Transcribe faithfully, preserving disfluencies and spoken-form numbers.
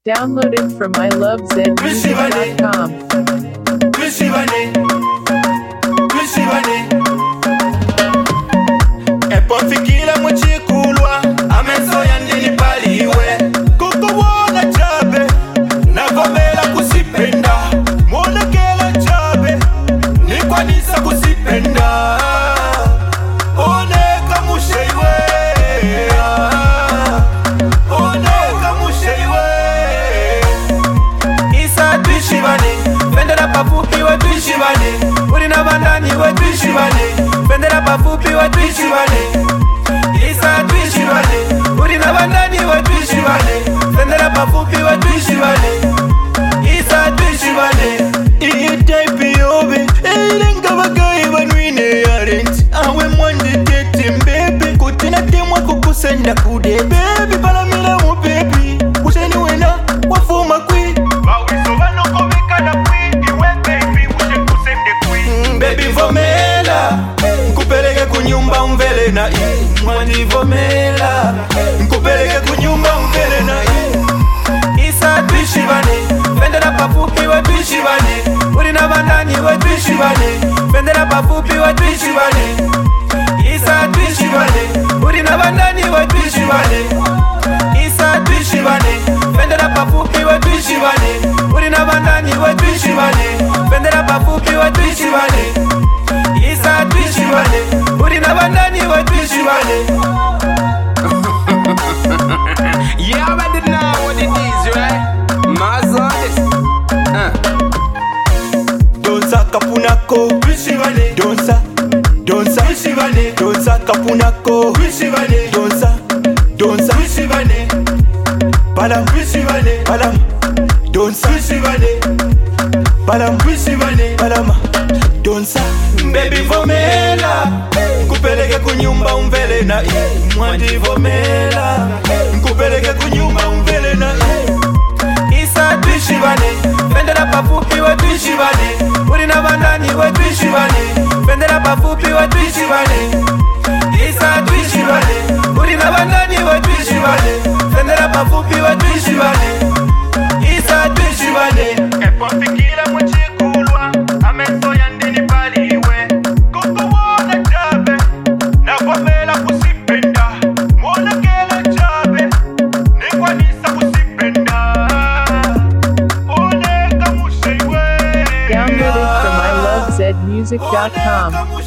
Downloaded from I love zed music dot com. Epofikila mwechikulwa ameso yandini paliwe kukuwona chabe nakomela kusipenda mwonekela chabe nikwanisa kusipenda oneka musheiwe oneka musheiwe isa twishibane bendera pafupi we twishibane uri nabandani we twishibane bendera pafupi we twishibane isa twishibane uri nabandani we twishibane bendera pafupi we twishibane isa twishibane iyi type yobe elenga bagayi banwine yarenti awe mwande tete mbebe kutina temwa kukusenda kude baby balamila mu baby usheni wena wafuma kwi bawiso banokobekana kwi iwe baby ushe kusende kwi baby vomela nkupeleke kunyumba umvele na i mwandi vomela nkupeleke kunyumba umvele na i isa twishibane bendera pafupi we twishibane uri nabandani we twishibane bendera pafupi we twishibane isa twishibane uri nabandani we twishibane isa twishibane bendera pafupi we twishibane uri nabandani we twishibane bendera pafupi we twishibane isa twishibane uri nabandani we twishibane. You already know what it is, right? Mazes. Uh. Donsa kapunako twishibane donsa donsa twishibane donsa kapunako twishibane donsa donsa twishibane balam twishibane balam donsa twishibane balam twishibane balama donsa baby vomela nkupeleke kunyumba umvele na i mwandi vomela nkupeleke kunyumba umvele na i isa twishibane bendera pafupi we twishibane uri nabandani we twishibane bendera pafupi we twishibane isa twishibane uri nabandani we twishibane bendera pafupi we twishibane isa twishibane epofikila mwechikulwa ameso yandini paliwe kukuwona chabe nakomela kusipenda mwonekela chabe nikwanisa kusipenda oneka musheiwe Downloaded from I love zed music dot com.